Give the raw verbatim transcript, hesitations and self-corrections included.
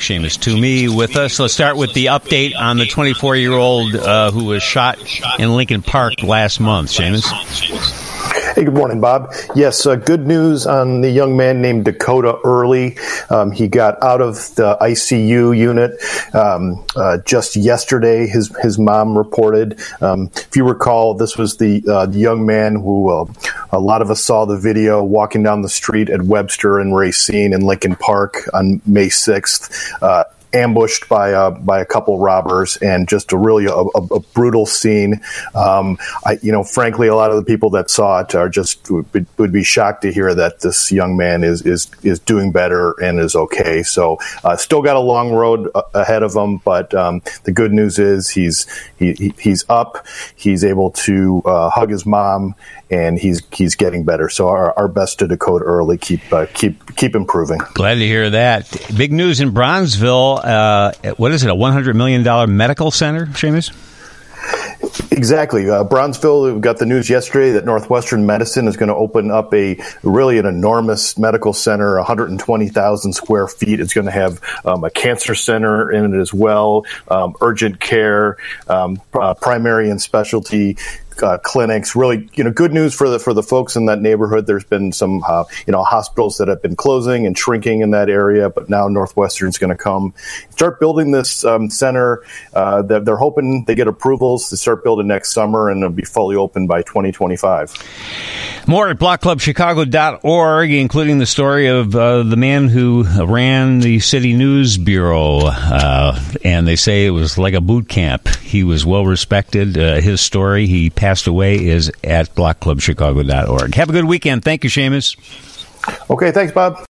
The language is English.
Seamus Toomey with us. Let's start with the update on the twenty-four-year-old uh, who was shot in Lincoln Park last month. Seamus? Hey, good morning, Bob. Yes, uh, good news on the young man named Dakota Early. Um, he got out of the I C U unit um, uh, just yesterday, his his mom reported. Um, if you recall, this was the, uh, the young man who uh, a lot of us saw the video walking down the street at Webster and Racine in Lincoln Park on May sixth. Uh, ambushed by a, by a couple robbers, and just a really a, a, a brutal scene. Um, I, you know, frankly, a lot of the people that saw it are just would be, would be shocked to hear that this young man is is is doing better and is okay. So, uh, still got a long road ahead of him, but um, the good news is he's he, he's up. He's able to uh, hug his mom, and he's he's getting better. So our, our best to Dakota Early. Keep uh, keep keep improving. Glad to hear that. Big news in Bronzeville. Uh, what is it? A one hundred million dollars medical center, Seamus? Exactly. Uh, Bronzeville, we got the news yesterday that Northwestern Medicine is going to open up a really an enormous medical center, one hundred twenty thousand square feet. It's going to have um, a cancer center in it as well, um, urgent care, um, uh, primary and specialty Uh, clinics. Really, you know, good news for the for the folks in that neighborhood. There's been some, uh, you know, hospitals that have been closing and shrinking in that area, but now Northwestern's going to come start building this um, center. Uh, that they're hoping they get approvals to start building next summer, and it'll be fully open by twenty twenty-five. More at block club chicago dot org, including the story of uh, the man who ran the City News Bureau, uh, and they say it was like a boot camp. He was well respected. Uh, his story, he passed away, is at block club chicago dot org. Have a good weekend. Thank you, Seamus. Okay, thanks, Bob.